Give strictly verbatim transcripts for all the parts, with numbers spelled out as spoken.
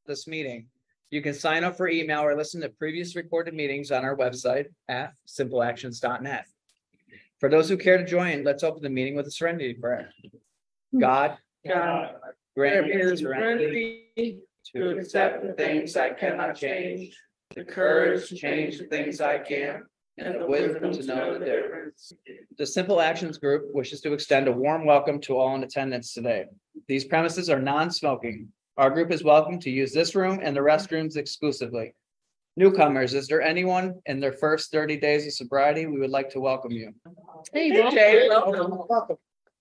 this meeting. You can sign up for email or listen to previous recorded meetings on our website at simple actions dot net. For those who care to join, let's open the meeting with a serenity prayer. God, God, grant grant me me serenity to accept the things I cannot change, the courage to change the things I can, and the wisdom to know the difference. The Simple Actions Group wishes to extend a warm welcome to all in attendance today. These premises are non-smoking. Our group is welcome to use this room and the restrooms exclusively. Newcomers, is there anyone in their first thirty days of sobriety? We would like to welcome you. Hey, Jay, welcome.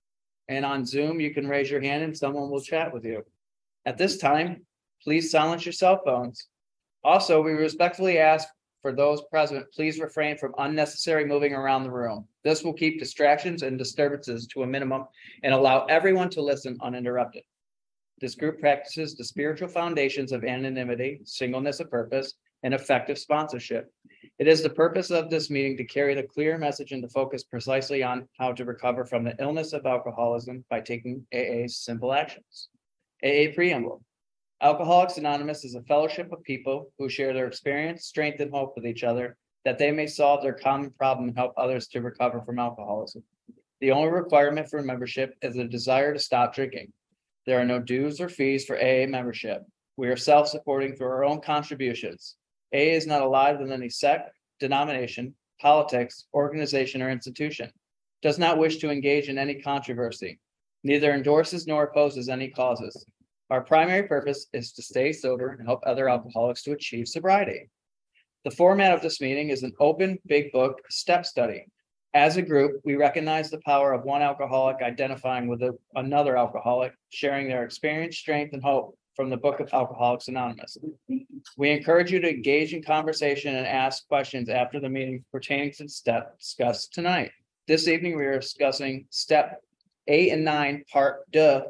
And on Zoom, you can raise your hand and someone will chat with you. At this time, please silence your cell phones. Also, we respectfully ask for those present, please refrain from unnecessary moving around the room. This will keep distractions and disturbances to a minimum and allow everyone to listen uninterrupted. This group practices the spiritual foundations of anonymity, singleness of purpose, and effective sponsorship. It is the purpose of this meeting to carry the clear message and to focus precisely on how to recover from the illness of alcoholism by taking A A's simple actions. A A Preamble. Alcoholics Anonymous is a fellowship of people who share their experience, strength, and hope with each other, that they may solve their common problem and help others to recover from alcoholism. The only requirement for membership is a desire to stop drinking. There are no dues or fees for A A membership. We are self-supporting through our own contributions. A A is not aligned with any sect, denomination, politics, organization, or institution. Does not wish to engage in any controversy. Neither endorses nor opposes any causes. Our primary purpose is to stay sober and help other alcoholics to achieve sobriety. The format of this meeting is an open big book step study. As a group, we recognize the power of one alcoholic identifying with a, another alcoholic, sharing their experience, strength, and hope from the book of Alcoholics Anonymous. We encourage you to engage in conversation and ask questions after the meeting pertaining to the step discussed tonight. This evening, we are discussing step eight and nine, part duh.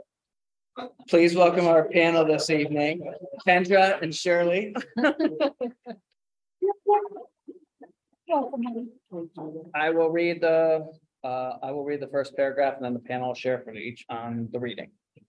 Please welcome our panel this evening, Kendra and Shirley. I will read the uh, I will read the first paragraph and then the panel will share for each on the reading.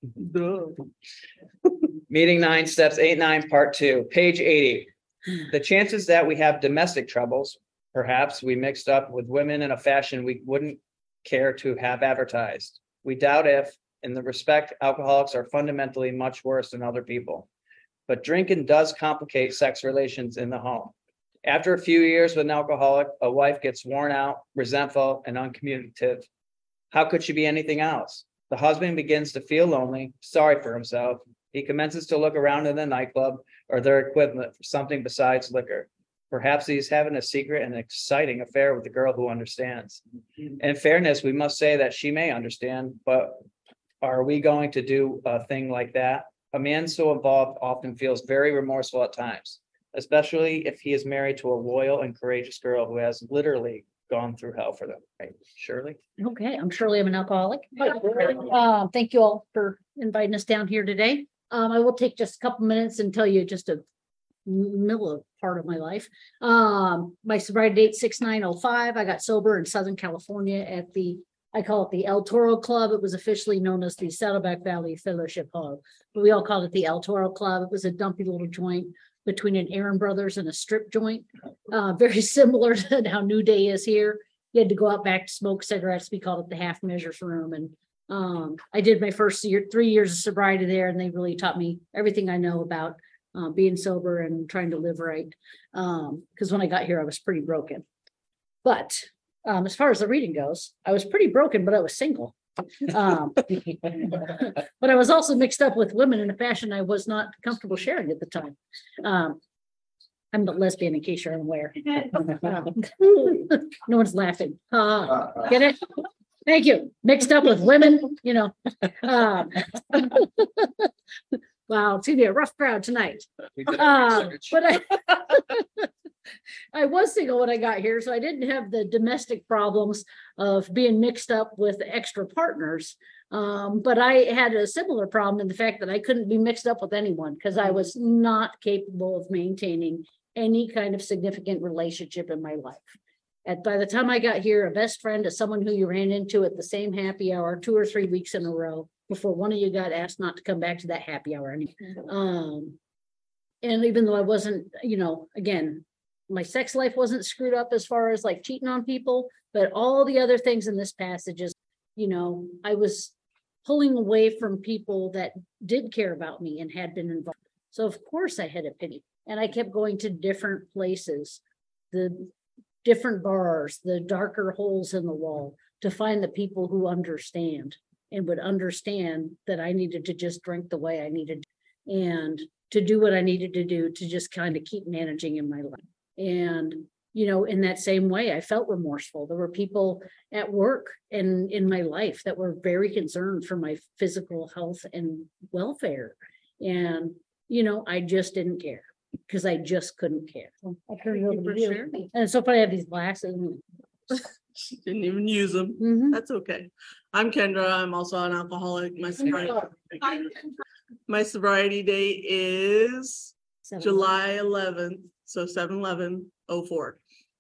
Meeting nine, steps eight, nine, part two, page eighty. The chances that we have domestic troubles, perhaps we mixed up with women in a fashion we wouldn't care to have advertised. We doubt if, in the respect, alcoholics are fundamentally much worse than other people. But drinking does complicate sex relations in the home. After a few years with an alcoholic, a wife gets worn out, resentful, and uncommunicative. How could she be anything else? The husband begins to feel lonely, sorry for himself. He commences to look around in the nightclub or their equivalent for something besides liquor. Perhaps he's having a secret and exciting affair with a girl who understands. In fairness, we must say that she may understand, but are we going to do a thing like that? A man so involved often feels very remorseful at times, especially if he is married to a loyal and courageous girl who has literally gone through hell for them. Right, Shirley? Okay, I'm Shirley. I'm an alcoholic. Uh, thank you all for inviting us down here today. Um, I will take just a couple minutes and tell you just a middle of part of my life. Um, my sobriety date six nine oh five. I got sober in Southern California at the, I call it the El Toro Club. It was officially known as the Saddleback Valley Fellowship Hall, but we all called it the El Toro Club. It was a dumpy little joint between an Aaron Brothers and a strip joint. Uh, very similar to how New Day is here. You had to go out back to smoke cigarettes. We called it the half measures room. And um, I did my first year, three years of sobriety there, and they really taught me everything I know about uh, being sober and trying to live right. Um, because when I got here, I was pretty broken. But um, as far as the reading goes, I was pretty broken, but I was single. um, but I was also mixed up with women in a fashion I was not comfortable sharing at the time. Um, I'm the lesbian, in case you're unaware. No one's laughing. Uh, get it? Thank you. Mixed up with women, you know. Um, wow, it's gonna be a rough crowd tonight. Uh, but I, I was single when I got here, so I didn't have the domestic problems of being mixed up with extra partners. Um, but I had a similar problem in the fact that I couldn't be mixed up with anyone because I was not capable of maintaining any kind of significant relationship in my life. And by the time I got here, a best friend is someone who you ran into at the same happy hour two or three weeks in a row before one of you got asked not to come back to that happy hour anymore. Um, and even though I wasn't, you know, again, my sex life wasn't screwed up as far as like cheating on people, but all the other things in this passage is, you know, I was pulling away from people that did care about me and had been involved. So of course I had a pity, and I kept going to different places, the different bars, the darker holes in the wall, to find the people who understand and would understand that I needed to just drink the way I needed and to do what I needed to do to just kind of keep managing in my life. And, you know, in that same way, I felt remorseful. There were people at work and in my life that were very concerned for my physical health and welfare. And, you know, I just didn't care because I just couldn't care. I turned it over to you. And so far I have these glasses. Didn't even use them. Mhm. That's okay. I'm Kendra. I'm also an alcoholic. My sobriety, my sobriety date is So- July eleventh, so seven eleven oh four.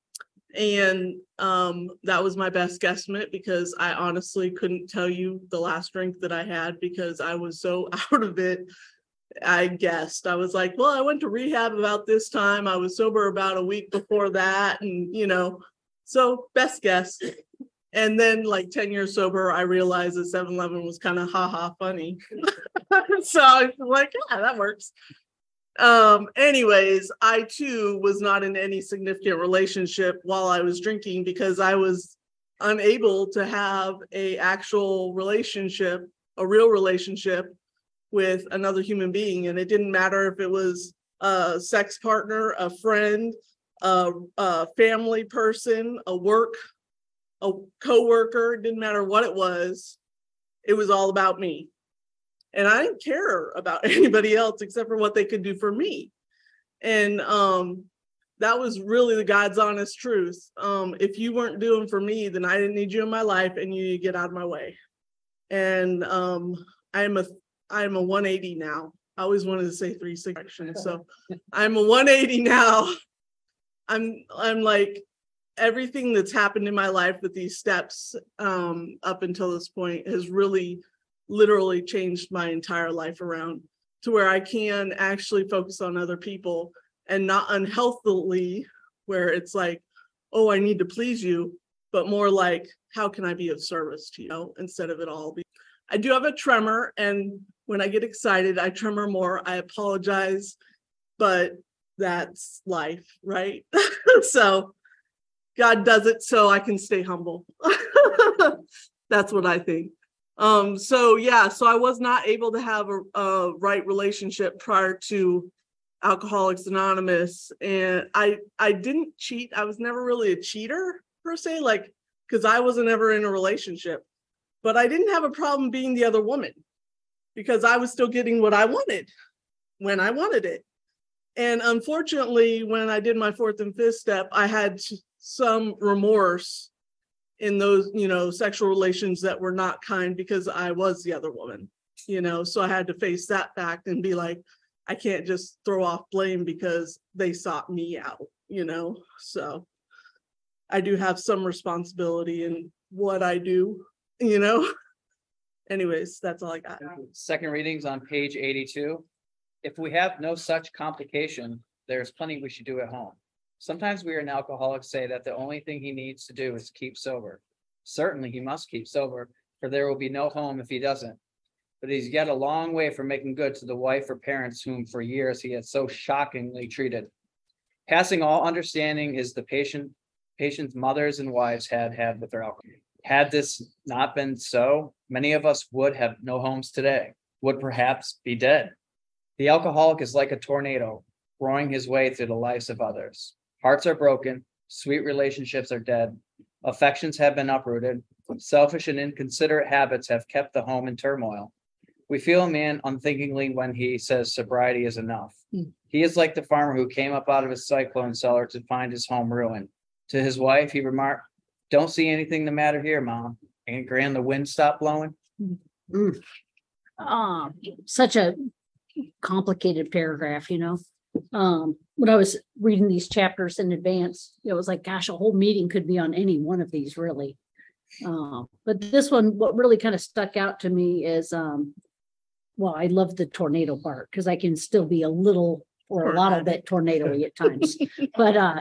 And um, that was my best guesstimate because I honestly couldn't tell you the last drink that I had because I was so out of it. I guessed. I was like, well, I went to rehab about this time. I was sober about a week before that. And, you know, so best guess. And then like ten years sober, I realized that seven eleven was kind of haha funny. So I was like, yeah, that works. Um, anyways, I too was not in any significant relationship while I was drinking because I was unable to have a actual relationship, a real relationship with another human being. And it didn't matter if it was a sex partner, a friend, a, a family person, a work, a coworker, didn't matter what it was. It was all about me. And I didn't care about anybody else except for what they could do for me. And um, that was really the God's honest truth. Um, if you weren't doing for me, then I didn't need you in my life and you get out of my way. And um, I'm a I'm a one eighty now. I always wanted to say three sixty. So I'm a one eighty now. I'm I'm like everything that's happened in my life with these steps um, up until this point has really literally changed my entire life around to where I can actually focus on other people and not unhealthily where it's like, oh, I need to please you, but more like, how can I be of service to you instead of it all? I do have a tremor, and when I get excited, I tremor more. I apologize, but that's life, right? So God does it so I can stay humble. That's what I think. Um, so yeah, so I was not able to have a, a right relationship prior to Alcoholics Anonymous. And I I didn't cheat. I was never really a cheater per se, like, because I wasn't ever in a relationship. But I didn't have a problem being the other woman because I was still getting what I wanted when I wanted it. And unfortunately, when I did my fourth and fifth step, I had some remorse in those, you know, sexual relations that were not kind because I was the other woman, you know, so I had to face that fact and be like, I can't just throw off blame because they sought me out, you know, so I do have some responsibility in what I do, you know. Anyways, that's all I got. Second readings on page eighty-two. If we have no such complication, there's plenty we should do at home. Sometimes we are an alcoholic say that the only thing he needs to do is keep sober. Certainly he must keep sober, for there will be no home if he doesn't. But he's yet a long way from making good to the wife or parents whom for years he had so shockingly treated. Passing all understanding is the patient, patient's mothers and wives had had with their alcohol. Had this not been so, many of us would have no homes today, would perhaps be dead. The alcoholic is like a tornado, roaring his way through the lives of others. Hearts are broken, sweet relationships are dead, affections have been uprooted, selfish and inconsiderate habits have kept the home in turmoil. We feel a man unthinkingly when he says sobriety is enough. Mm. He is like the farmer who came up out of his cyclone cellar to find his home ruined. To his wife, he remarked, "Don't see anything the matter here, Mom. Ain't grand the wind stopped blowing?" Mm. Um, such a complicated paragraph, you know. Um, when I was reading these chapters in advance, it was like, gosh, a whole meeting could be on any one of these, really. Um, but this one, what really kind of stuck out to me is, um, well, I love the tornado part because I can still be a little or a lot of it tornado-y at times, but, uh,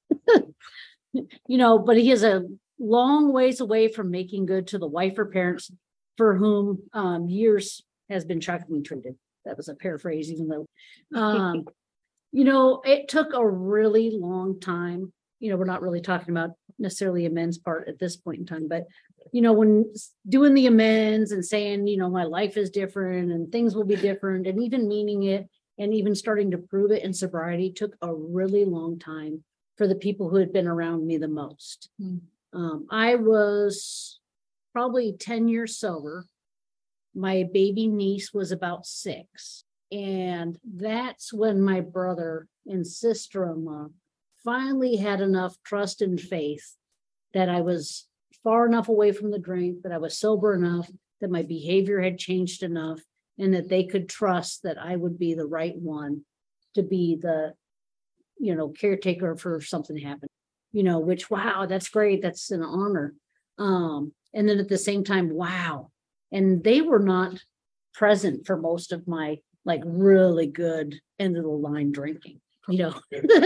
you know, but he is a long ways away from making good to the wife or parents for whom, um, years has been shockingly treated. That was a paraphrase, even though, um, you know, it took a really long time. You know, we're not really talking about necessarily amends part at this point in time, but you know, when doing the amends and saying, you know, my life is different and things will be different, and even meaning it and even starting to prove it in sobriety took a really long time for the people who had been around me the most. Mm. Um, I was probably ten years sober. My baby niece was about six. And that's when my brother and sister-in-law finally had enough trust and faith that I was far enough away from the drink, that I was sober enough, that my behavior had changed enough, and that they could trust that I would be the right one to be the, you know, caretaker for if something happened, you know, which, wow, that's great. That's an honor. Um, and then at the same time, wow. And they were not present for most of my like really good end of the line drinking. You know,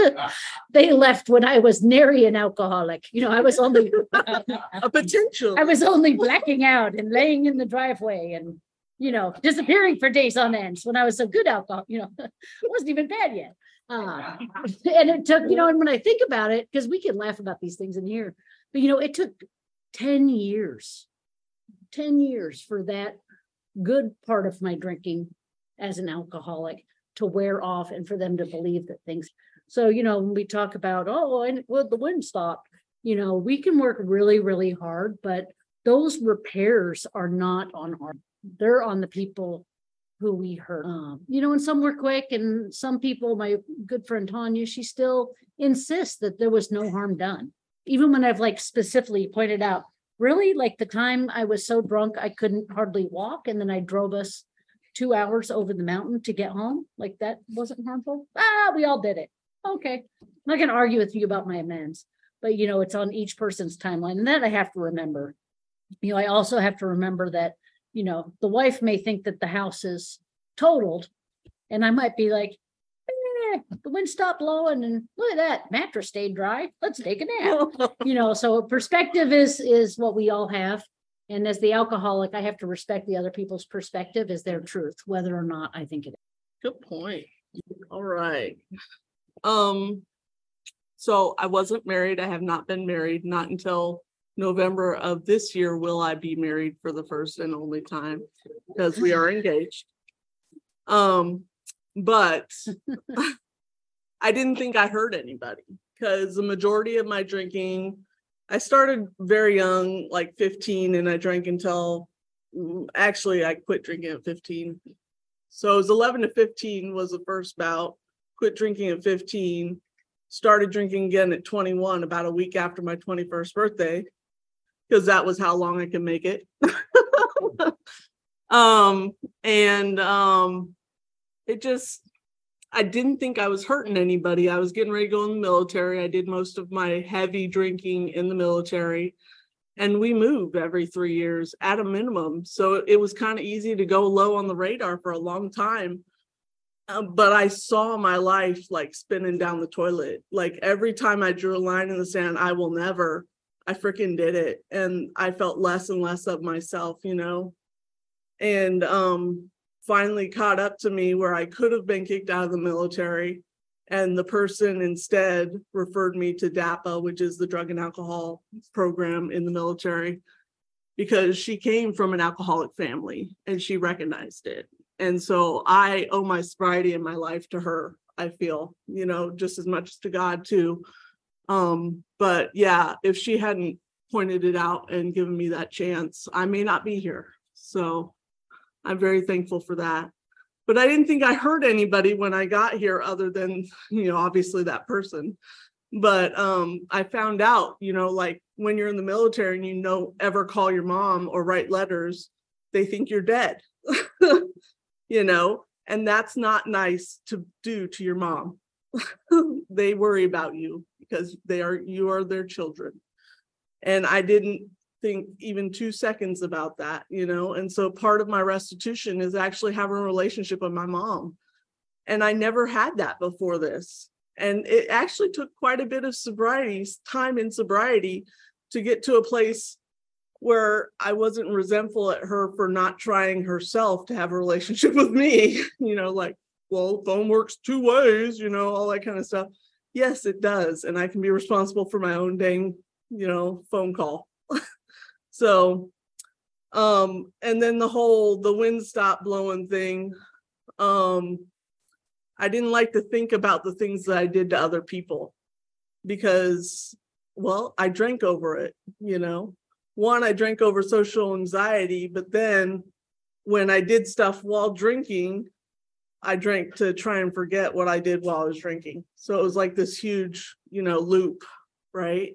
they left when I was nary an alcoholic. You know, I was only A potential. I was only blacking out and laying in the driveway and, you know, disappearing for days on end when I was a good alcohol, you know, it wasn't even bad yet. Uh, and it took, you know, and when I think about it, because we can laugh about these things in here, but, you know, it took ten years, ten years for that good part of my drinking as an alcoholic to wear off and for them to believe that things. So, you know, when we talk about, oh, and well, the wind stopped, you know, we can work really, really hard, but those repairs are not on our, they're on the people who we hurt. Um, you know, and some were quick and some people, my good friend Tanya, she still insists that there was no harm done. Even when I've like specifically pointed out, really, like the time I was so drunk, I couldn't hardly walk. And then I drove us two hours over the mountain to get home. Like that wasn't harmful. Ah, we all did it. Okay. I'm not going to argue with you about my amends, but you know, it's on each person's timeline. And that I have to remember. You know, I also have to remember that, you know, the wife may think that the house is totaled. And I might be like, eh, the wind stopped blowing and look at that mattress stayed dry. Let's take a nap. You know, so perspective is, is what we all have. And as the alcoholic, I have to respect the other people's perspective as their truth, whether or not I think it is. Good point. All right. Um, so I wasn't married. I have not been married. Not until November of this year will I be married for the first and only time because we are engaged. Um, but I didn't think I hurt anybody because the majority of my drinking, I started very young, like fifteen, and I drank until, actually, I quit drinking at fifteen. So it was eleven to fifteen was the first bout, quit drinking at fifteen, started drinking again at twenty-one, about a week after my twenty-first birthday, because that was how long I could make it. um, and um, it just, I didn't think I was hurting anybody. I was getting ready to go in the military. I did most of my heavy drinking in the military, and we moved every three years at a minimum. So it was kind of easy to go low on the radar for a long time. Uh, but I saw my life like spinning down the toilet. Like every time I drew a line in the sand, I will never, I freaking did it. And I felt less and less of myself, you know, and, um, finally caught up to me where I could have been kicked out of the military. And the person instead referred me to D A P A, which is the drug and alcohol program in the military, because she came from an alcoholic family and she recognized it. And so I owe my sobriety in my life to her, I feel, you know, just as much as to God too. Um, but yeah, if she hadn't pointed it out and given me that chance, I may not be here. So I'm very thankful for that. But I didn't think I hurt anybody when I got here other than, you know, obviously that person. But um, I found out, you know, like when you're in the military and you don't ever call your mom or write letters, they think you're dead, you know, and that's not nice to do to your mom. They worry about you because they are, you are their children. And I didn't think even two seconds about that, you know, and so part of my restitution is actually having a relationship with my mom. And I never had that before this. And it actually took quite a bit of sobriety, time in sobriety, to get to a place where I wasn't resentful at her for not trying herself to have a relationship with me. You know, like, well, phone works two ways, you know, all that kind of stuff. Yes, it does. And I can be responsible for my own dang, you know, phone call. So, um, and then the whole, the wind stop blowing thing. Um, I didn't like to think about the things that I did to other people because, well, I drank over it, you know. One, I drank over social anxiety, but then when I did stuff while drinking, I drank to try and forget what I did while I was drinking. So it was like this huge, you know, loop, right?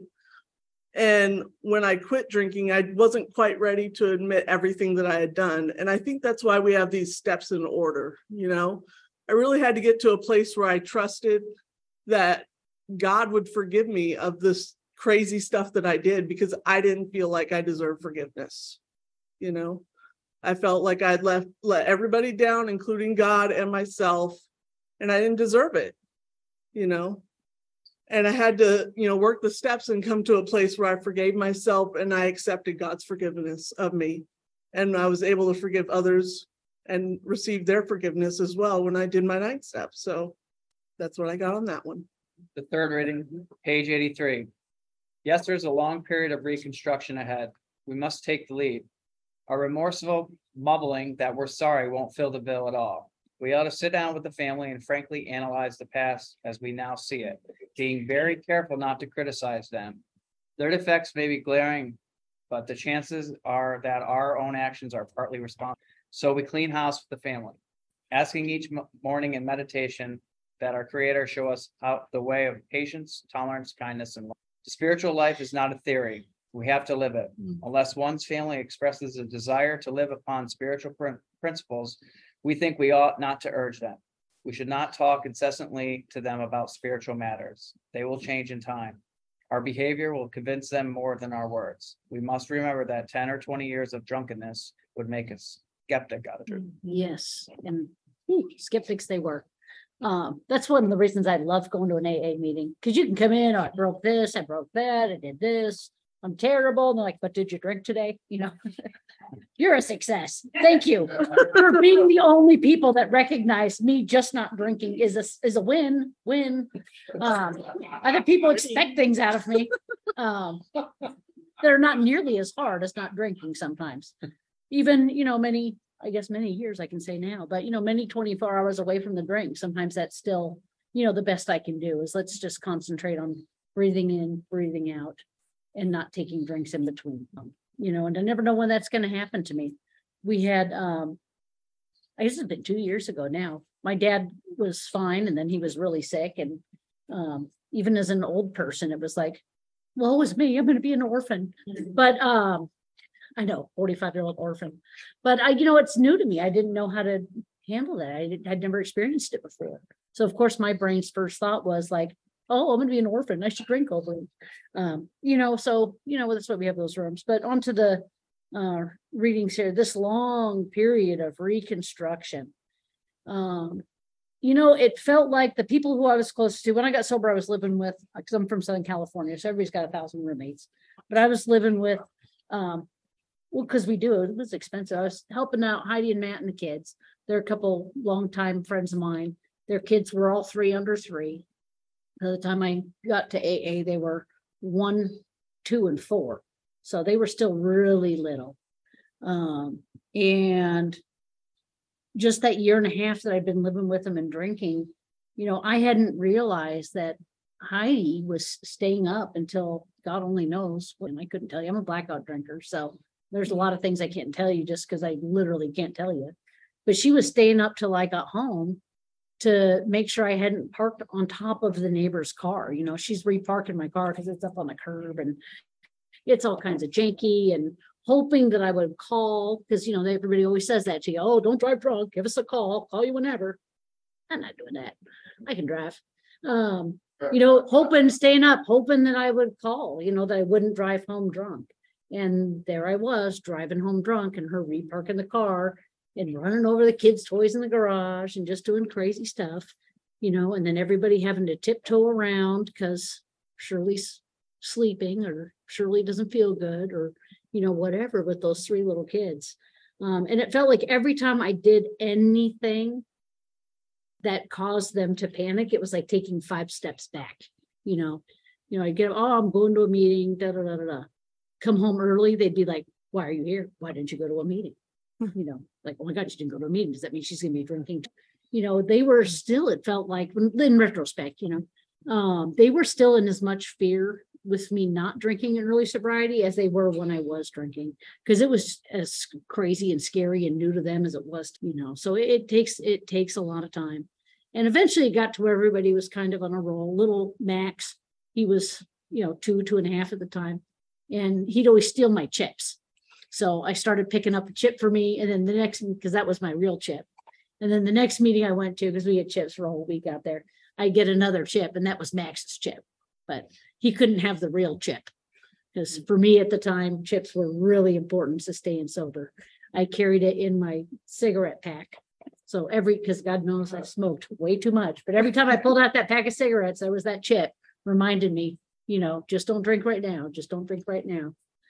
And when I quit drinking, I wasn't quite ready to admit everything that I had done. And I think that's why we have these steps in order, you know. I really had to get to a place where I trusted that God would forgive me of this crazy stuff that I did because I didn't feel like I deserved forgiveness. You know, I felt like I'd left let everybody down, including God and myself, and I didn't deserve it, you know. And I had to, you know, work the steps and come to a place where I forgave myself and I accepted God's forgiveness of me. And I was able to forgive others and receive their forgiveness as well when I did my ninth step. So that's what I got on that one. The third reading, page eighty-three. Yes, there's a long period of reconstruction ahead. We must take the lead. Our remorseful mumbling that we're sorry won't fill the bill at all. We ought to sit down with the family and frankly analyze the past as we now see it, being very careful not to criticize them. Their defects may be glaring, but the chances are that our own actions are partly responsible. So we clean house with the family, asking each morning in meditation that our Creator show us out the way of patience, tolerance, kindness, and love. The spiritual life is not a theory. We have to live it. Unless one's family expresses a desire to live upon spiritual pr- principles, we think we ought not to urge them. We should not talk incessantly to them about spiritual matters. They will change in time. Our behavior will convince them more than our words. We must remember that ten or twenty years of drunkenness would make us skeptic out of it. Yes, and whew, skeptics they were. Um, that's one of the reasons I love going to an A A meeting, because you can come in, oh, I broke this, I broke that, I did this, I'm terrible. And they're like, but did you drink today? You know, you're a success. Thank you for being the only people that recognize me just not drinking is a is a win, win. Um, other people expect things out of me. Um, they're not nearly as hard as not drinking sometimes. Even, you know, many, I guess many years I can say now, but, you know, many twenty-four hours away from the drink, sometimes that's still, you know, the best I can do is let's just concentrate on breathing in, breathing out, and not taking drinks in between them, you know, and I never know when that's going to happen to me. We had, um, I guess it's been two years ago now. My dad was fine, and then he was really sick. And um, even as an old person, it was like, well, it was me. I'm going to be an orphan. But um, I know, forty-five-year-old orphan. But I, you know, it's new to me. I didn't know how to handle that. I did, I'd never experienced it before. So of course, my brain's first thought was like, oh, I'm going to be an orphan. I should drink over it. Um, you know, so, you know, that's why we have those rooms. But onto the uh, readings here, this long period of reconstruction. Um, you know, it felt like the people who I was close to, when I got sober, I was living with, because I'm from Southern California, so everybody's got a thousand roommates. But I was living with, um, well, because we do, it was expensive. I was helping out Heidi and Matt and the kids. They're a couple longtime friends of mine. Their kids were all three under three. By the time I got to A A, they were one, two, and four. So they were still really little. Um, and just that year and a half that I've been living with them and drinking, you know, I hadn't realized that Heidi was staying up until God only knows when. I couldn't tell you. I'm a blackout drinker. So there's a lot of things I can't tell you just because I literally can't tell you. But she was staying up till I got home to make sure I hadn't parked on top of the neighbor's car. You know, she's reparking my car because it's up on the curb and it's all kinds of janky, and hoping that I would call because, you know, everybody always says that to you. Oh, don't drive drunk. Give us a call. I'll call you whenever. I'm not doing that. I can drive. Um, you know, hoping, staying up, hoping that I would call, you know, that I wouldn't drive home drunk. And there I was driving home drunk and her reparking the car. and running over the kids' toys in the garage and just doing crazy stuff, you know, and then everybody having to tiptoe around because Shirley's sleeping or Shirley doesn't feel good or, you know, whatever with those three little kids. Um, and it felt like every time I did anything that caused them to panic, it was like taking five steps back, you know, you know, I get, oh, I'm going to a meeting, da, da, da, da, da. Come home early. They'd be like, why are you here? Why didn't you go to a meeting? You know, like, oh my God, she didn't go to a meeting. Does that mean she's going to be drinking? You know, they were still, it felt like, in retrospect, you know, um, they were still in as much fear with me not drinking in early sobriety as they were when I was drinking, because it was as crazy and scary and new to them as it was, to, you know, so it, it takes, it takes a lot of time. And eventually it got to where everybody was kind of on a roll. Little Max, he was, you know, two, two and a half at the time. And he'd always steal my chips. So I started picking up a chip for me. And then the next, because that was my real chip. And then the next meeting I went to, because we had chips for a whole week out there, I get another chip, and that was Max's chip. But he couldn't have the real chip. Because for me at the time, chips were really important to staying sober. I carried it in my cigarette pack. So every, because God knows I smoked way too much. But every time I pulled out that pack of cigarettes, there was that chip reminded me, you know, just don't drink right now. Just don't drink right now.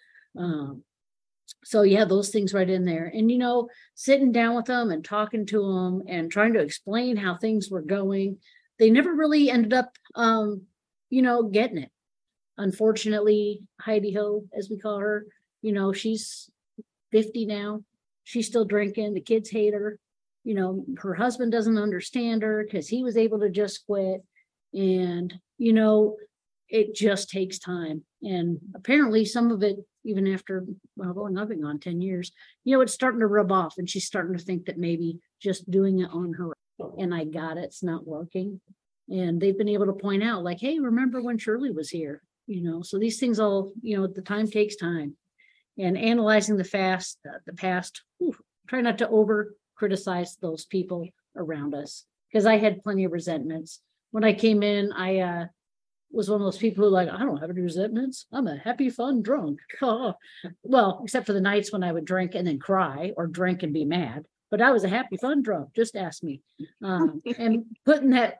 Um, so yeah, those things right in there. And, you know, sitting down with them and talking to them and trying to explain how things were going. They never really ended up, um, you know, getting it. Unfortunately, Heidi Ho, as we call her, you know, she's fifty now. She's still drinking. The kids hate her. You know, her husband doesn't understand her because he was able to just quit. And, you know, it just takes time. And apparently some of it, even after, well, going up on ten years, you know, it's starting to rub off, and she's starting to think that maybe just doing it on her own, and I got it, it's not working. And they've been able to point out like, hey, remember when Shirley was here? You know, so these things all, you know, the time takes time. And analyzing the fast, uh, the past, whew, try not to over criticize those people around us, because I had plenty of resentments. When I came in, I uh, was one of those people who like, I don't have any resentments. I'm a happy, fun drunk. Well, except for the nights when I would drink and then cry, or drink and be mad. But I was a happy, fun drunk. Just ask me. Um, and putting that,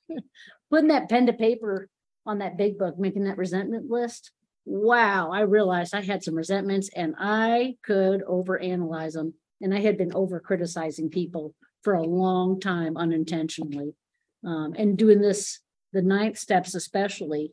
putting that pen to paper on that big book, making that resentment list. Wow, I realized I had some resentments, and I could overanalyze them. And I had been over criticizing people for a long time unintentionally. Um, and doing this, the ninth steps especially,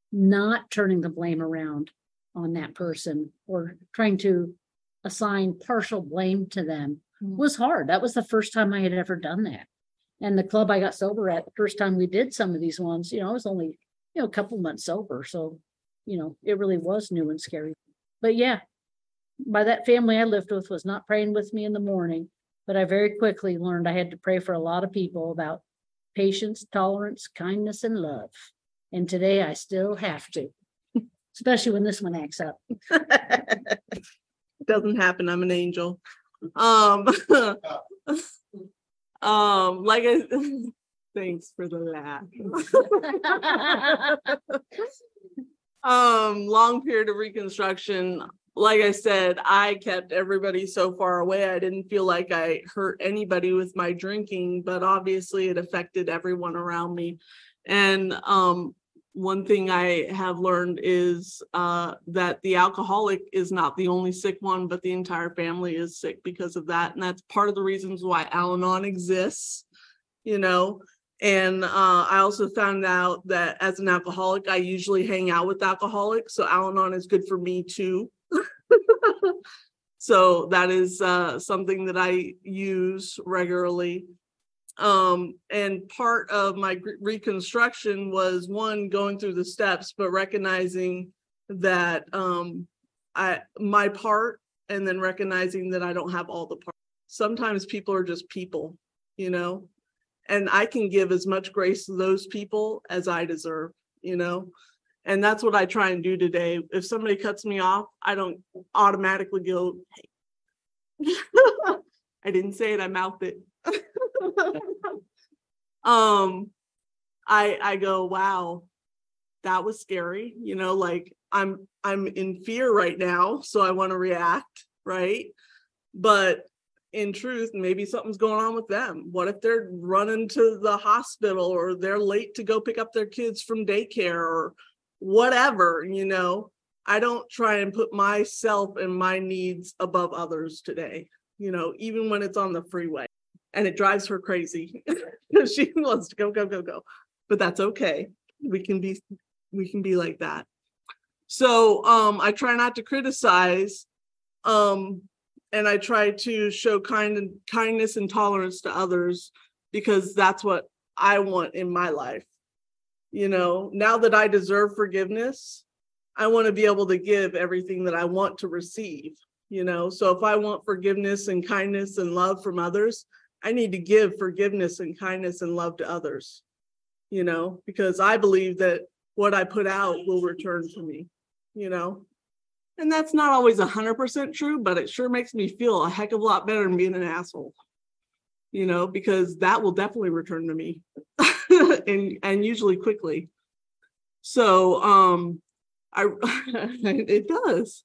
not turning the blame around on that person or trying to assign partial blame to them was hard. That was the first time I had ever done that. And the club I got sober at, the first time we did some of these ones, you know, I was only, you know, a couple months sober. So, you know, it really was new and scary. But yeah, by that family I lived with was not praying with me in the morning, but I very quickly learned I had to pray for a lot of people about patience, tolerance, kindness, and love. And today I still have to, especially when this one acts up. Doesn't happen. I'm an angel. Um, um, like I, thanks for the laugh. um, long period of reconstruction. Like I said, I kept everybody so far away. I didn't feel like I hurt anybody with my drinking, but obviously it affected everyone around me. And um, one thing I have learned is uh, that the alcoholic is not the only sick one, but the entire family is sick because of that. And that's part of the reasons why Al-Anon exists, you know. And uh, I also found out that as an alcoholic, I usually hang out with alcoholics. So Al-Anon is good for me too. So that is uh, something that I use regularly. Um, and part of my reconstruction was, one, going through the steps, but recognizing that um, I my part, and then recognizing that I don't have all the parts. Sometimes people are just people, you know, and I can give as much grace to those people as I deserve, you know. And that's what I try and do today. If somebody cuts me off, I don't automatically go, hey. I didn't say it, I mouthed it. um, I I go, wow, that was scary. You know, like I'm I'm in fear right now, so I want to react, right? But in truth, maybe something's going on with them. What if they're running to the hospital, or they're late to go pick up their kids from daycare, or whatever, you know? I don't try and put myself and my needs above others today, you know, even when it's on the freeway. And it drives her crazy. She wants to go, go, go, go. But that's okay. We can be, we can be like that. So um, I try not to criticize, um, and I try to show kind and kindness and tolerance to others, because that's what I want in my life. You know, now that I deserve forgiveness, I want to be able to give everything that I want to receive, you know? So if I want forgiveness and kindness and love from others, I need to give forgiveness and kindness and love to others, you know, because I believe that what I put out will return to me, you know? And that's not always one hundred percent true, but it sure makes me feel a heck of a lot better than being an asshole, you know, because that will definitely return to me and, and usually quickly. So um, I, it does.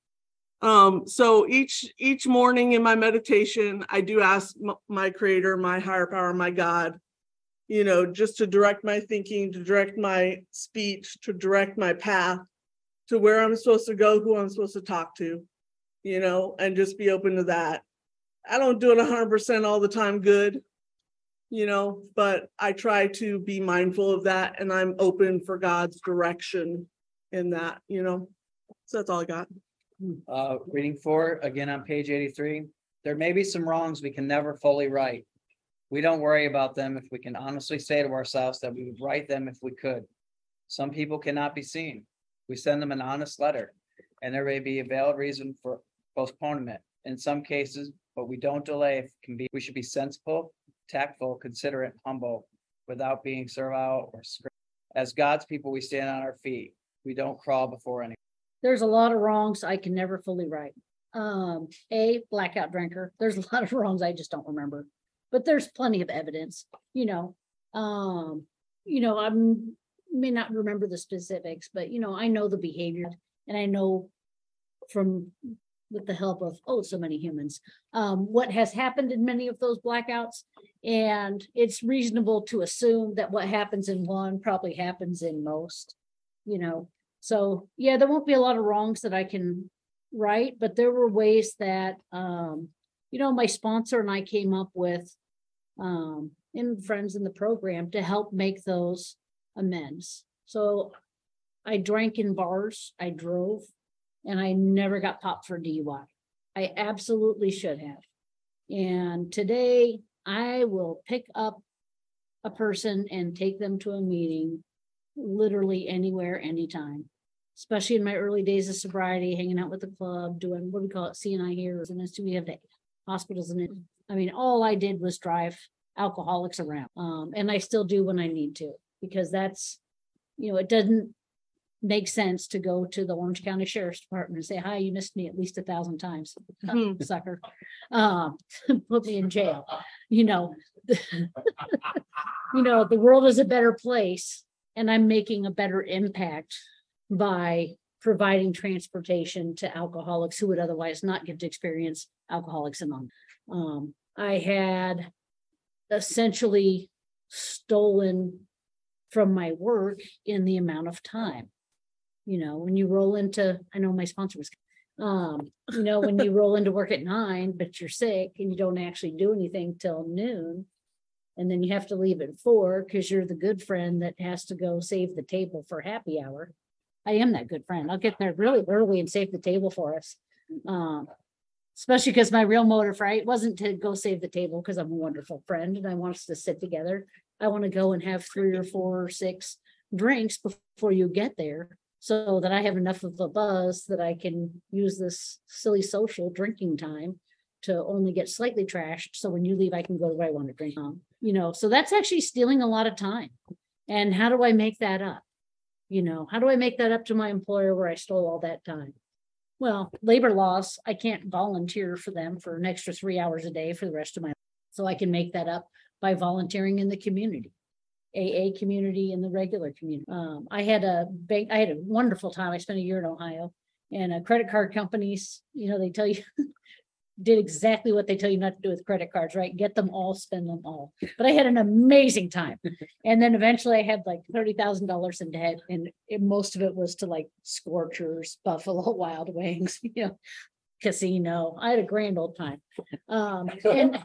Um, so each each morning in my meditation, I do ask m- my creator, my higher power, my God, you know, just to direct my thinking, to direct my speech, to direct my path to where I'm supposed to go, who I'm supposed to talk to, you know, and just be open to that. I don't do it one hundred percent all the time good, you know, but I try to be mindful of that, and I'm open for God's direction in that, you know. So that's all I got. Uh, reading four, again on page eighty-three, there may be some wrongs we can never fully right. We don't worry about them if we can honestly say to ourselves that we would right them if we could. Some people cannot be seen. We send them an honest letter, and there may be a valid reason for postponement in some cases, but we don't delay if it can be. We should be sensible, tactful, considerate, humble, without being servile or script. As God's people, we stand on our feet. We don't crawl before anyone. There's a lot of wrongs I can never fully right. Um, a blackout drinker. There's a lot of wrongs I just don't remember, but there's plenty of evidence, you know. Um, you know, I'm may not remember the specifics, but you know, I know the behavior, and I know from with the help of oh so many humans, um, what has happened in many of those blackouts. And it's reasonable to assume that what happens in one probably happens in most, you know. So yeah, there won't be a lot of wrongs that I can right, but there were ways that um, you know, my sponsor and I came up with um and friends in the program to help make those amends. So I drank in bars, I drove, and I never got popped for D U I. I absolutely should have. And today I will pick up a person and take them to a meeting literally anywhere, anytime, especially in my early days of sobriety, hanging out with the club, doing what we call it, C and I here, and as we have the hospitals. And it, I mean, all I did was drive alcoholics around. Um, and I still do when I need to, because that's, you know, it doesn't make sense to go to the Orange County Sheriff's Department and say, hi, you missed me at least a thousand times, Mhm. sucker. Um, put me in jail. You know, you know, the world is a better place, and I'm making a better impact by providing transportation to alcoholics who would otherwise not get to experience Alcoholics Anonymous. Um, I had essentially stolen from my work in the amount of time. You know, when you roll into, I know my sponsor was, um, you know, when you roll into work at nine, but you're sick and you don't actually do anything till noon, and then you have to leave at four because you're the good friend that has to go save the table for happy hour. I am that good friend. I'll get there really early and save the table for us. Um, especially because my real motive, right, wasn't to go save the table because I'm a wonderful friend and I want us to sit together. I want to go and have three or four or six drinks before you get there, so that I have enough of a buzz that I can use this silly social drinking time to only get slightly trashed. So when you leave, I can go to where I want to drink. Um, you know, so that's actually stealing a lot of time. And how do I make that up? You know, how do I make that up to my employer where I stole all that time? Well, labor laws, I can't volunteer for them for an extra three hours a day for the rest of my life. So I can make that up by volunteering in the community, A A community and the regular community. Um, I had a bank, I had a wonderful time. I spent a year in Ohio, and uh, credit card companies, you know, they tell you did exactly what they tell you not to do with credit cards, right? Get them all, spend them all. But I had an amazing time. And then eventually I had like thirty thousand dollars in debt, and it, most of it was to like Scorchers, Buffalo Wild Wings, you know, casino. I had a grand old time. Um, and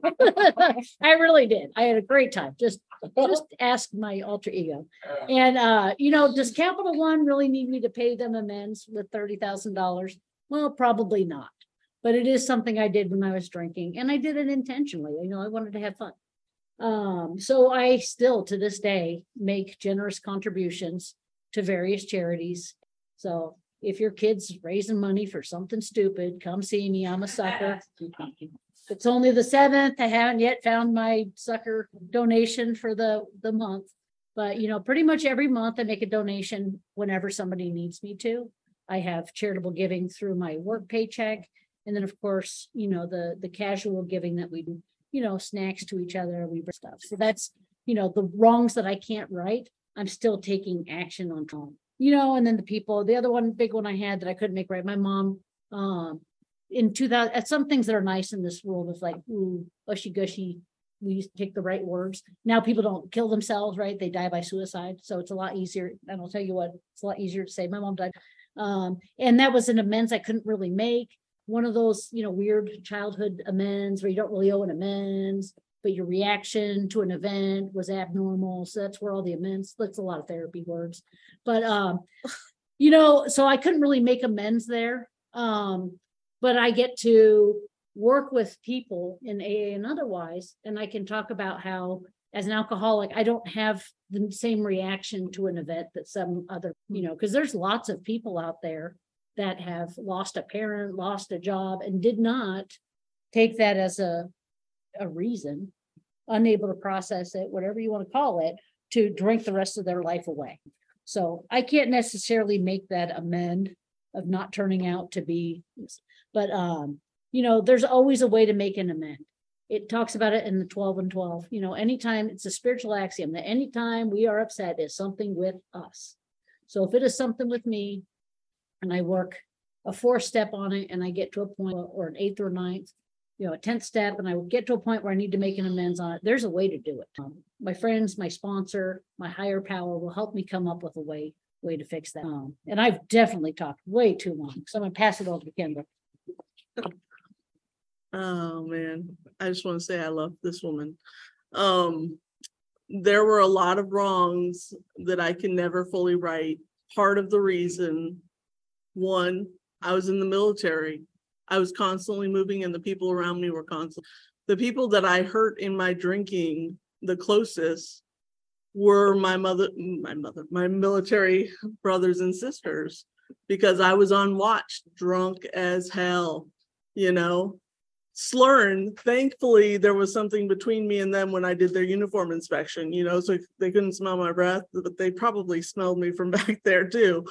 I really did. I had a great time. Just, just ask my alter ego. And, uh, you know, does Capital One really need me to pay them amends with thirty thousand dollars? Well, probably not. But it is something I did when I was drinking, and I did it intentionally. You know, I wanted to have fun. Um, so I still to this day make generous contributions to various charities. So if your kid's raising money for something stupid, come see me. I'm a sucker. It's only the seventh. I haven't yet found my sucker donation for the, the month. But, you know, pretty much every month I make a donation whenever somebody needs me to. I have charitable giving through my work paycheck. And then, of course, you know, the, the casual giving that we do, you know, snacks to each other, we bring stuff. So that's, you know, the wrongs that I can't right, I'm still taking action on them. You know, and then the people, the other one, big one I had that I couldn't make right, my mom, um, in two thousand, at some things that are nice in this world is like, ooh, ushy gushy, we used to take the right words. Now people don't kill themselves, right? They die by suicide. So it's a lot easier. And I'll tell you what, it's a lot easier to say my mom died. Um, and that was an amends I couldn't really make. One of those, you know, weird childhood amends where you don't really owe an amends, but your reaction to an event was abnormal. So that's where all the amends, that's a lot of therapy words. But, um, you know, so I couldn't really make amends there. Um, but I get to work with people in A A and otherwise, and I can talk about how, as an alcoholic, I don't have the same reaction to an event that some other, you know, because there's lots of people out there that have lost a parent, lost a job, and did not take that as a, a reason, unable to process it, whatever you want to call it, to drink the rest of their life away. So I can't necessarily make that amend of not turning out to be, but, um, you know, there's always a way to make an amend. It talks about it in the twelve and twelve, you know, anytime, it's a spiritual axiom that anytime we are upset is something with us. So if it is something with me, and I work a fourth step on it, and I get to a point, or an eighth or ninth, you know, a tenth step, and I will get to a point where I need to make an amends on it. There's a way to do it. Um, my friends, my sponsor, my higher power will help me come up with a way, way to fix that. Um, and I've definitely talked way too long, so I'm gonna pass it over to Kendra. Oh, man. I just want to say I love this woman. Um, there were a lot of wrongs that I can never fully right. Part of the reason, one, I was in the military. I was constantly moving, and the people around me were constant. The people that I hurt in my drinking the closest were my mother, my mother, my military brothers and sisters, because I was on watch, drunk as hell, you know, slurring. Thankfully, there was something between me and them when I did their uniform inspection, you know, so they couldn't smell my breath, but they probably smelled me from back there too.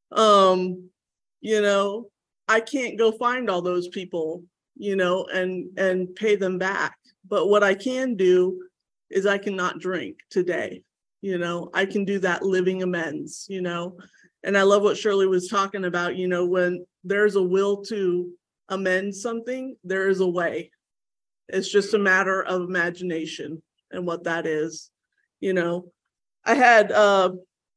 Um, you know, I can't go find all those people, you know, and, and pay them back. But what I can do is I cannot drink today. You know, I can do that living amends, you know, and I love what Shirley was talking about, you know, when there's a will to amend something, there is a way. It's just a matter of imagination and what that is. You know, I had, uh,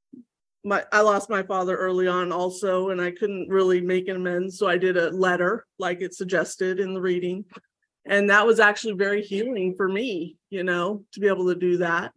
my, I lost my father early on also, and I couldn't really make an amends. So I did a letter like it suggested in the reading. And that was actually very healing for me, you know, to be able to do that.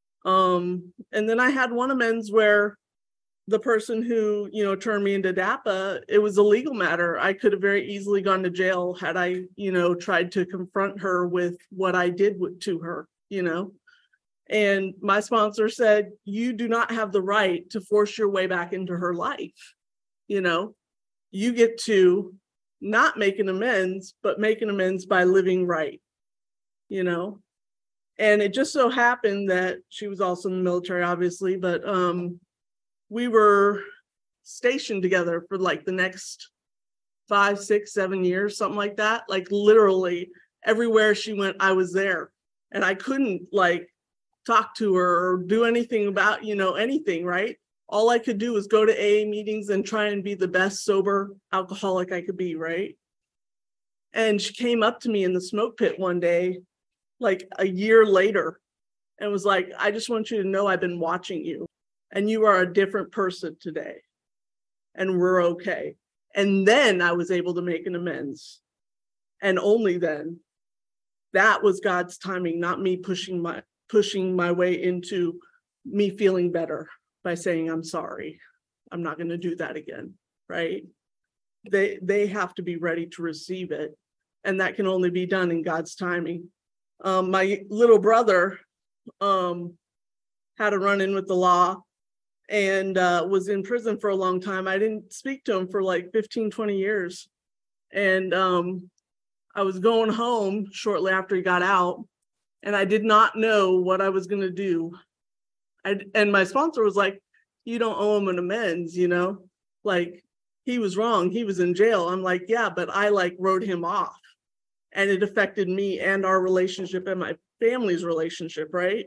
Um, and then I had one amends where the person who, you know, turned me into D A P A, it was a legal matter. I could have very easily gone to jail had I, you know, tried to confront her with what I did with, to her, you know. And my sponsor said, you do not have the right to force your way back into her life. You know, you get to not make an amends, but make an amends by living right, you know. And it just so happened that she was also in the military, obviously, but um, we were stationed together for like the next five, six, seven years, something like that. Like literally everywhere she went, I was there. And I couldn't like talk to her or do anything about, you know, anything, right? All I could do was go to A A meetings and try and be the best sober alcoholic I could be, right? And she came up to me in the smoke pit one day, like a year later, and was like, I just want you to know I've been watching you and you are a different person today. And we're okay. And then I was able to make an amends. And only then. That was God's timing, not me pushing my pushing my way into me feeling better by saying, I'm sorry. I'm not going to do that again. Right. They they have to be ready to receive it. And that can only be done in God's timing. Um, my little brother um, had a run-in with the law and uh, was in prison for a long time. I didn't speak to him for like fifteen, twenty years. And um, I was going home shortly after he got out, and I did not know what I was going to do. I, and my sponsor was like, you don't owe him an amends, you know, like he was wrong. He was in jail. I'm like, yeah, but I like wrote him off, and it affected me and our relationship and my family's relationship, right?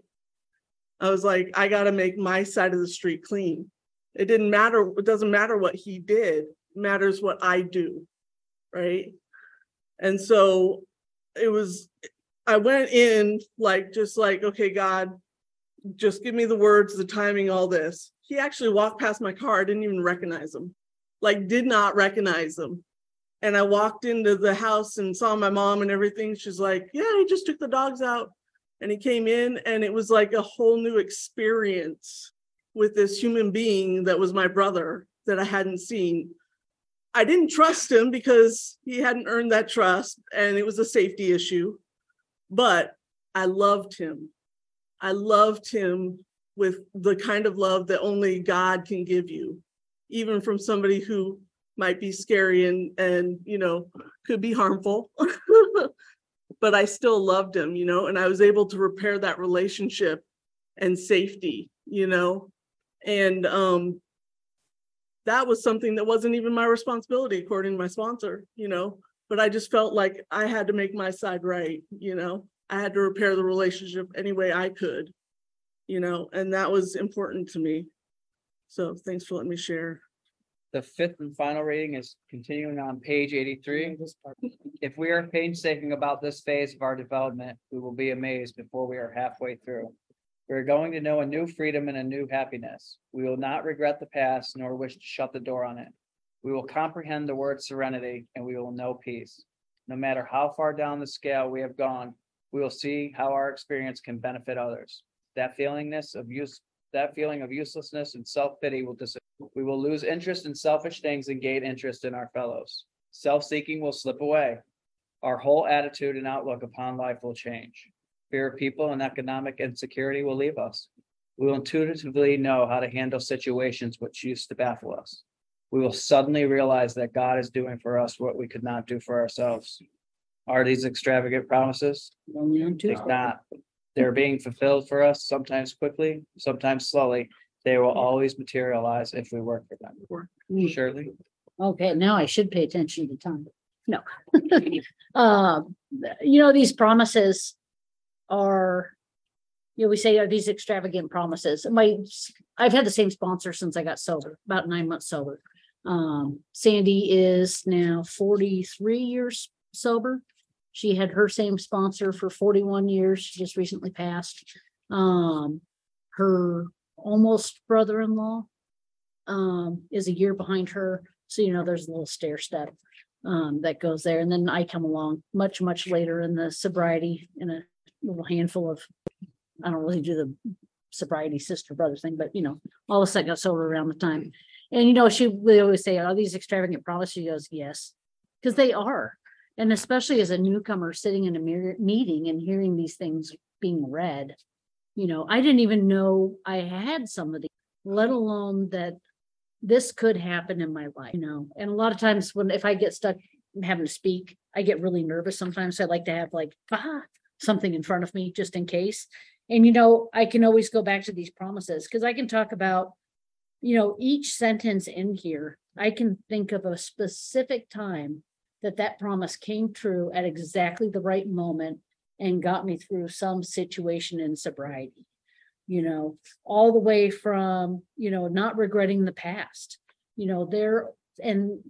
I was like, I got to make my side of the street clean. It didn't matter. It doesn't matter what he did. It matters what I do, right? And so it was, I went in like, just like, okay, God, just give me the words, the timing, all this. He actually walked past my car. I didn't even recognize him, like did not recognize him. And I walked into the house and saw my mom and everything. She's like, yeah, he just took the dogs out. And he came in, and it was like a whole new experience with this human being that was my brother that I hadn't seen. I didn't trust him because he hadn't earned that trust, and it was a safety issue. But I loved him. I loved him with the kind of love that only God can give you, even from somebody who might be scary and, and you know, could be harmful. But I still loved him, you know, and I was able to repair that relationship and safety, you know, and um, that was something that wasn't even my responsibility, according to my sponsor, you know, but I just felt like I had to make my side right, you know, I had to repair the relationship any way I could, you know, and that was important to me. So thanks for letting me share. The fifth and final reading is continuing on page eighty-three. If we are painstaking about this phase of our development, we will be amazed before we are halfway through. We are going to know a new freedom and a new happiness. We will not regret the past, nor wish to shut the door on it. We will comprehend the word serenity, and we will know peace. No matter how far down the scale we have gone, we will see how our experience can benefit others. That feelingness of use, that feeling of uselessness and self-pity will disappear. We will lose interest in selfish things and gain interest in our fellows. Self-seeking will slip away. Our whole attitude and outlook upon life will change. Fear of people and economic insecurity will leave us. We will intuitively know how to handle situations which used to baffle us. We will suddenly realize that God is doing for us what we could not do for ourselves. Are these extravagant promises? Think not. They're being fulfilled for us, sometimes quickly, sometimes slowly. They will always materialize if we work for them. Surely. Okay, now I should pay attention to time. No. Um, you know, these promises are, you know, we say, are these extravagant promises? My, I've had the same sponsor since I got sober, about nine months sober. Um, Sandy is now forty-three years sober. She had her same sponsor for forty-one years. She just recently passed. Um, her almost brother-in-law um, is a year behind her. So, you know, there's a little stair step um, that goes there. And then I come along much, much later in the sobriety in a little handful of, I don't really do the sobriety sister brother thing, but, you know, all of a sudden I got sober around the time. And, you know, she would always say, are these extravagant promises? She goes, yes, because they are. And especially as a newcomer sitting in a mirror meeting and hearing these things being read, you know, I didn't even know I had some of these, let alone that this could happen in my life, you know. And a lot of times when, if I get stuck having to speak, I get really nervous sometimes. So I like to have like, ah, something in front of me just in case. And, you know, I can always go back to these promises because I can talk about, you know, each sentence in here. I can think of a specific time that that promise came true at exactly the right moment and got me through some situation in sobriety, you know, all the way from, you know, not regretting the past, you know, there, and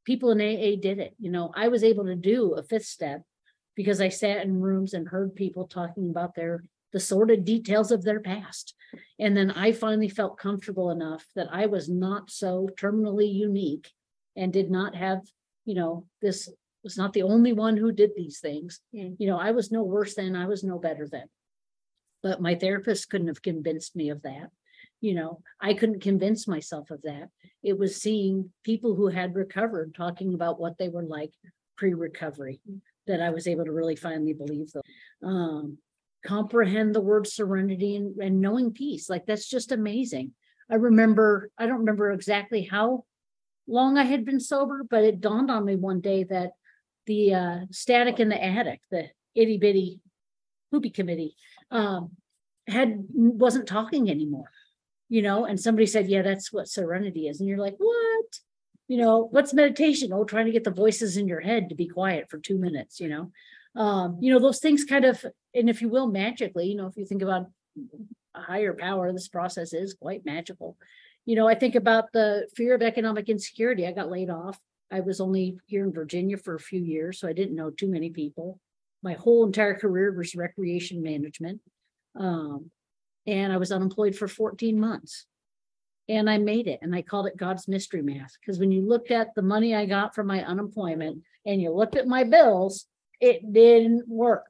people in A A did it. You know, I was able to do a fifth step because I sat in rooms and heard people talking about their, the sordid details of their past. And then I finally felt comfortable enough that I was not so terminally unique and did not have, you know, this was not the only one who did these things. Mm. You know, I was no worse than, I was no better than. But my therapist couldn't have convinced me of that. You know, I couldn't convince myself of that. It was seeing people who had recovered talking about what they were like pre-recovery that I was able to really finally believe them. Um, comprehend the word serenity and, and knowing peace. Like, that's just amazing. I remember, I don't remember exactly how long I had been sober, but it dawned on me one day that the uh, static in the attic, the itty bitty poopy committee, um, had wasn't talking anymore, you know, and somebody said, yeah, that's what serenity is. And you're like, what? You know, what's meditation? Oh, trying to get the voices in your head to be quiet for two minutes, you know. Um, you know, those things kind of, and if you will, magically, you know, if you think about a higher power, this process is quite magical. You know, I think about the fear of economic insecurity. I got laid off. I was only here in Virginia for a few years, so I didn't know too many people. My whole entire career was recreation management. Um, and I was unemployed for fourteen months. And I made it, and I called it God's mystery math. Because when you looked at the money I got from my unemployment and you looked at my bills, it didn't work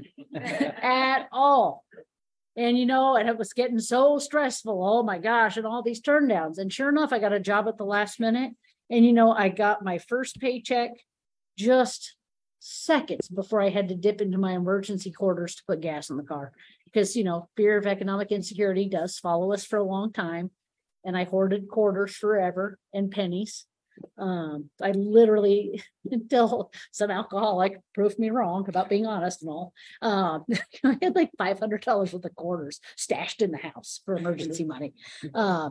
at all. And, you know, and it was getting so stressful. Oh my gosh, and all these turndowns. And sure enough, I got a job at the last minute. And, you know, I got my first paycheck just seconds before I had to dip into my emergency quarters to put gas in the car. Because, you know, fear of economic insecurity does follow us for a long time. And I hoarded quarters forever and pennies. Um, I literally, until some alcoholic proved me wrong about being honest and all, um, I had like five hundred dollars worth of quarters stashed in the house for emergency money. Uh,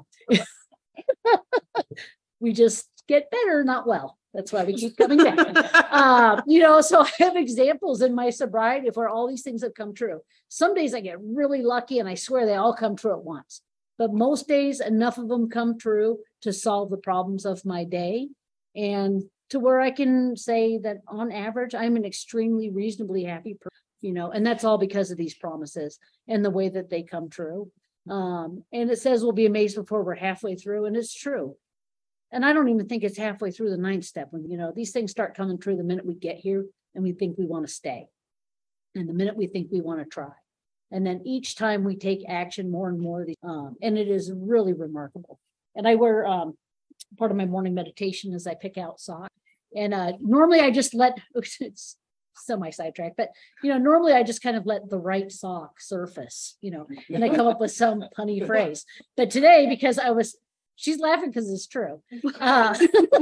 we just get better, not well. That's why we keep coming back. uh, you know, so I have examples in my sobriety of where all these things have come true. Some days I get really lucky and I swear they all come true at once. But most days, enough of them come true to solve the problems of my day. And to where I can say that on average, I'm an extremely reasonably happy person, you know, and that's all because of these promises and the way that they come true. Um, and it says we'll be amazed before we're halfway through, and it's true. And I don't even think it's halfway through the ninth step when, you know, these things start coming true the minute we get here and we think we want to stay. And the minute we think we want to try. And then each time we take action more and more, um, and it is really remarkable. And I wear, um, part of my morning meditation is I pick out socks. And uh, normally I just let, it's semi sidetrack, but, you know, normally I just kind of let the right sock surface, you know, and I come up with some punny phrase. But today, because I was, she's laughing because it's true. Uh,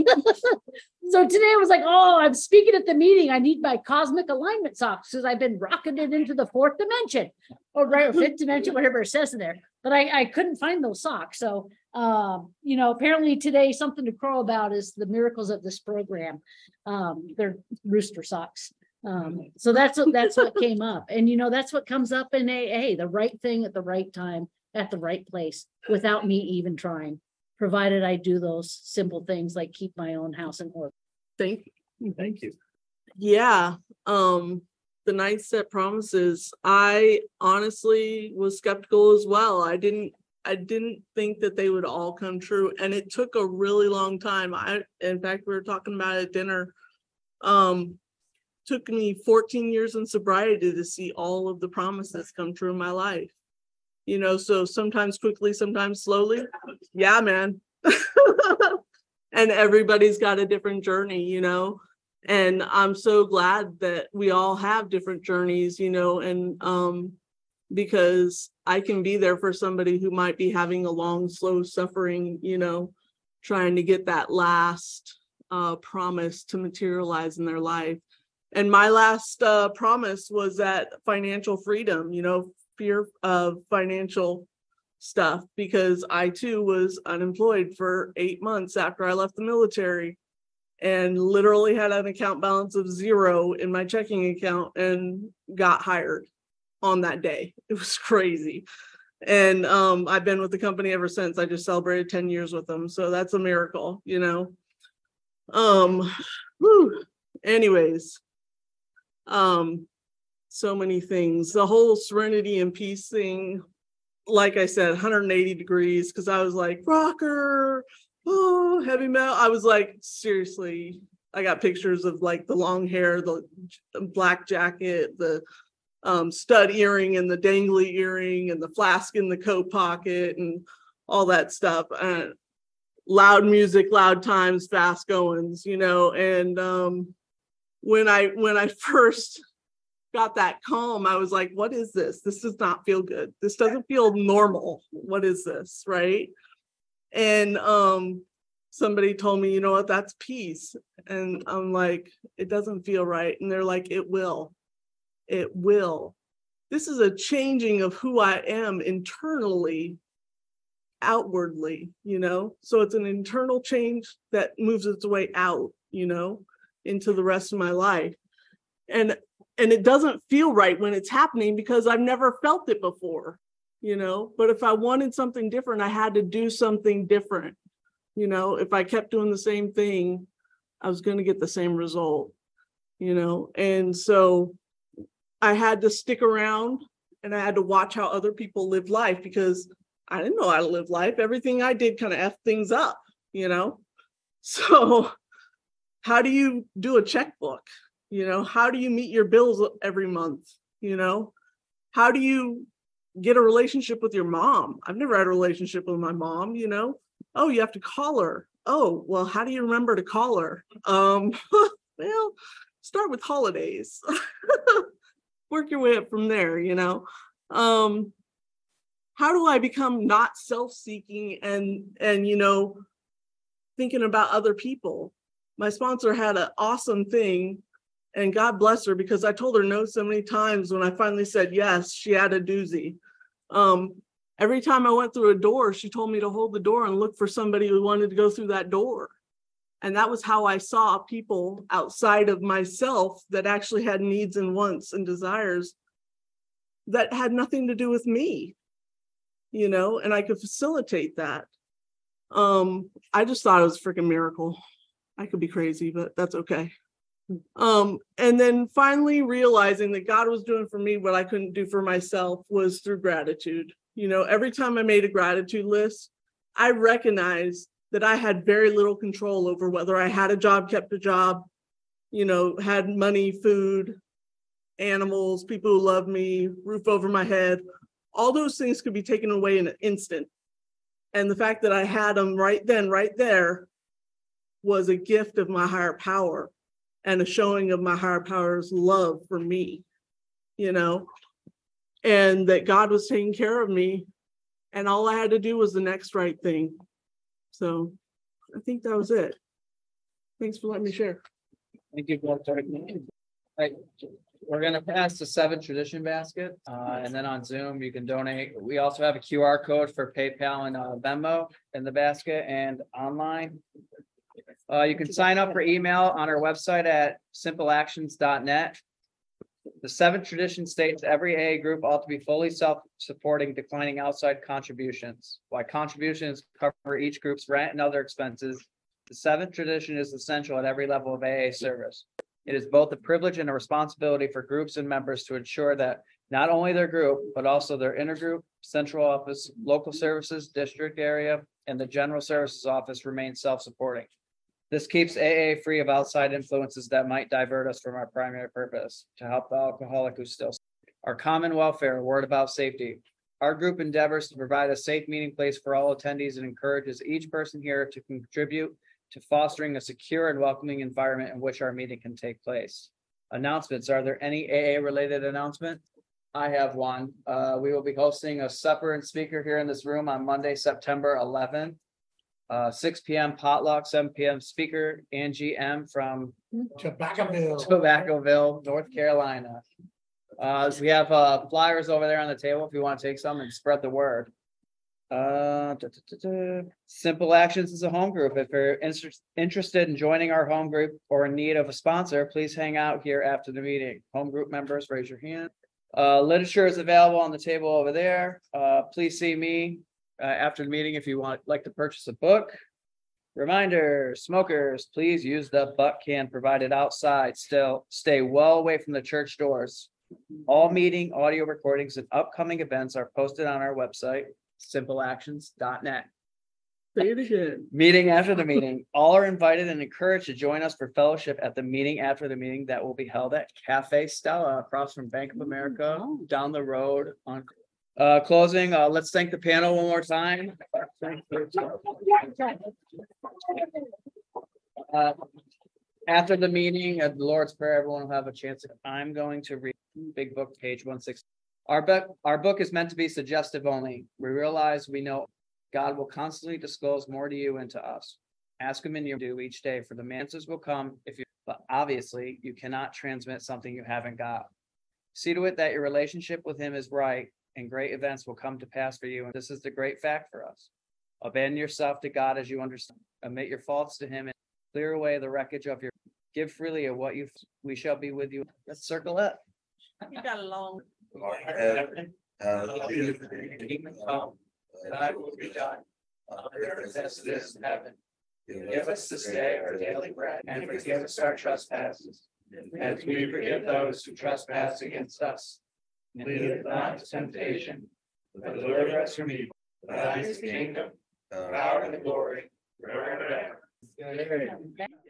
so today I was like, oh, I'm speaking at the meeting. I need my cosmic alignment socks because I've been rocketed into the fourth dimension or right, or fifth dimension, whatever it says in there. But I, I couldn't find those socks. So, um, you know, apparently today something to crow about is the miracles of this program. Um, they're rooster socks. Um, so that's what, that's what came up. And, you know, that's what comes up in A A, the right thing at the right time, at the right place, without me even trying. Provided I do those simple things like keep my own house in order. Thank you. Thank you. Yeah. Um, the ninth step promises, I honestly was skeptical as well. I didn't, I didn't think that they would all come true. And it took a really long time. I, in fact, we were talking about it at dinner. Um, took me fourteen years in sobriety to see all of the promises come true in my life. You know, so sometimes quickly, sometimes slowly. Yeah, man. And everybody's got a different journey, you know, and I'm so glad that we all have different journeys, you know, and um, because I can be there for somebody who might be having a long, slow suffering, you know, trying to get that last uh, promise to materialize in their life. And my last uh, promise was that financial freedom, you know, fear of financial stuff, because I too was unemployed for eight months after I left the military and literally had an account balance of zero in my checking account and got hired on that day. It was crazy. And um, I've been with the company ever since. I just celebrated ten years with them. So that's a miracle, you know. Um, whew, anyways. Um, so many things. The whole serenity and peace thing, like I said, one hundred eighty degrees, because I was like, rocker, oh, heavy metal. I was like, seriously, I got pictures of like the long hair, the black jacket, the um, stud earring and the dangly earring and the flask in the coat pocket and all that stuff. And loud music, loud times, fast goings, you know. And um, when I when I first got that calm, I was like, what is this? This does not feel good. This doesn't feel normal. What is this? Right. And um, somebody told me, you know what, that's peace. And I'm like, it doesn't feel right. And they're like, it will. It will. This is a changing of who I am internally, outwardly, you know? So it's an internal change that moves its way out, you know, into the rest of my life. And and it doesn't feel right when it's happening because I've never felt it before, you know? But if I wanted something different, I had to do something different. You know, if I kept doing the same thing, I was going to get the same result, you know? And so I had to stick around and I had to watch how other people live life because I didn't know how to live life. Everything I did kind of F things up, you know? So how do you do a checkbook? You know, how do you meet your bills every month? You know, how do you get a relationship with your mom? I've never had a relationship with my mom, you know? Oh, you have to call her. Oh, well, how do you remember to call her? Um, well, start with holidays. Work your way up from there, you know? Um, how do I become not self-seeking and, and, you know, thinking about other people? My sponsor had an awesome thing, and God bless her, because I told her no so many times. When I finally said yes, she had a doozy. Um, every time I went through a door, she told me to hold the door and look for somebody who wanted to go through that door. And that was how I saw people outside of myself that actually had needs and wants and desires that had nothing to do with me, you know, and I could facilitate that. Um, I just thought it was a freaking miracle. I could be crazy, but that's okay. Um, and then finally realizing that God was doing for me what I couldn't do for myself was through gratitude. You know, every time I made a gratitude list, I recognized that I had very little control over whether I had a job, kept a job, you know, had money, food, animals, people who love me, roof over my head. All those things could be taken away in an instant. And the fact that I had them right then, right there, was a gift of my higher power and a showing of my higher power's love for me, you know, and that God was taking care of me. And all I had to do was the next right thing. So I think that was it. Thanks for letting me share. Thank you. Right. We're gonna pass the seven tradition basket, uh, and then on Zoom, you can donate. We also have a Q R code for PayPal and uh, Venmo in the basket and online. Uh, you can sign up for email on our website at simple actions dot net. The seventh tradition states every A A group ought to be fully self-supporting, declining outside contributions. While contributions cover each group's rent and other expenses, the seventh tradition is essential at every level of A A service. It is both a privilege and a responsibility for groups and members to ensure that not only their group, but also their intergroup, central office, local services, district area, and the general services office remain self-supporting. This keeps A A free of outside influences that might divert us from our primary purpose, to help the alcoholic who still. Our common welfare, a word about safety. Our group endeavors to provide a safe meeting place for all attendees and encourages each person here to contribute to fostering a secure and welcoming environment in which our meeting can take place. Announcements. Are there any A A related announcements? I have one. Uh, we will be hosting a supper and speaker here in this room on Monday, September eleventh. Uh, six P M potluck, seven P M speaker, Angie M from Tobaccoville. Tobaccoville, North Carolina. Uh, we have uh, flyers over there on the table if you want to take some and spread the word. Uh, da, da, da, da. Simple Actions is a home group. If you're inter interested in joining our home group or in need of a sponsor, please hang out here after the meeting. Home group members, raise your hand. Uh, literature is available on the table over there. Uh, please see me uh, after the meeting if you want like to purchase a book. Reminder, smokers, please use the butt can provided outside. Still, stay well away from the church doors. All meeting audio recordings and upcoming events are posted on our website, simple actions dot net. Say it again. Meeting after the meeting, all are invited and encouraged to join us for fellowship at the meeting after the meeting that will be held at Cafe Stella across from Bank of America Oh. down the road on. Uh, closing, uh, let's thank the panel one more time. Uh, After the meeting of the Lord's Prayer, everyone will have a chance. I'm going to read Big Book, page one sixty. Our book, our book is meant to be suggestive only. We realize we know God will constantly disclose more to you and to us. Ask him in your do each day, for the answers will come if you, but obviously you cannot transmit something you haven't got. See to it that your relationship with him is right, and great events will come to pass for you. And this is the great fact for us. Abandon yourself to God as you understand. Admit your faults to him and clear away the wreckage of your. Give freely of what you. We shall be with you. Let's circle it. You got a long. Thy will be done. On earth as it is in heaven. Give us this day our daily bread, and forgive us our trespasses, as we forgive those who trespass against us. Lead us not into temptation, but deliver us from evil. Thine is the kingdom, the power, and the glory, forever and ever.